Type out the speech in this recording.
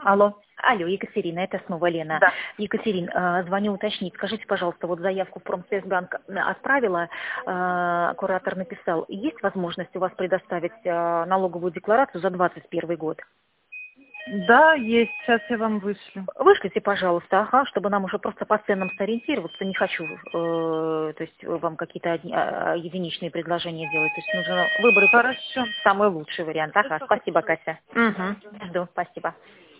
Алло. Алло, Екатерина, это снова Лена. Да. Екатерина, звоню уточнить. Скажите, пожалуйста, вот заявку в Промсвязьбанк отправила, куратор написал. Есть возможность у вас предоставить налоговую декларацию за 2021 год? Да, есть. Сейчас я вам вышлю. Вышлите, пожалуйста, чтобы нам уже просто по ценам сориентироваться. Не хочу, то есть вам какие-то единичные предложения делать. То есть нужно выбрать Хорошо. самый лучший вариант. Ага, спасибо, Катя. Хорошо. Угу. Жду, спасибо.